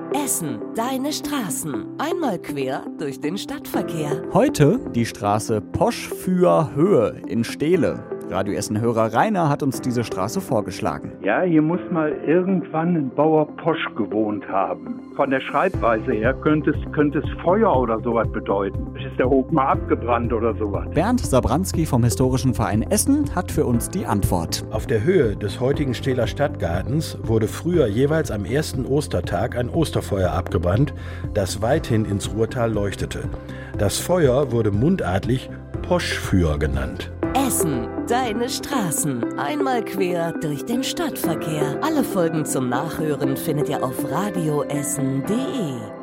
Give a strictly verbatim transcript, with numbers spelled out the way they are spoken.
Essen, deine Straßen. Einmal quer durch den Stadtverkehr. Heute die Straße Posch-Für-Höhe in Steele. Radio Essen-Hörer Rainer hat uns diese Straße vorgeschlagen. Ja, hier muss mal irgendwann ein Bauer Posch gewohnt haben. Von der Schreibweise her könnte es, könnte es Feuer oder sowas bedeuten. Ist der Hof mal abgebrannt oder sowas? Bernd Sabranski vom Historischen Verein Essen hat für uns die Antwort. Auf der Höhe des heutigen Steeler Stadtgartens wurde früher jeweils am ersten Ostertag ein Osterfeuer abgebrannt, das weithin ins Ruhrtal leuchtete. Das Feuer wurde mundartlich Posch-Für genannt. Essen, deine Straßen. Einmal quer durch den Stadtverkehr. Alle Folgen zum Nachhören findet ihr auf radioessen punkt de.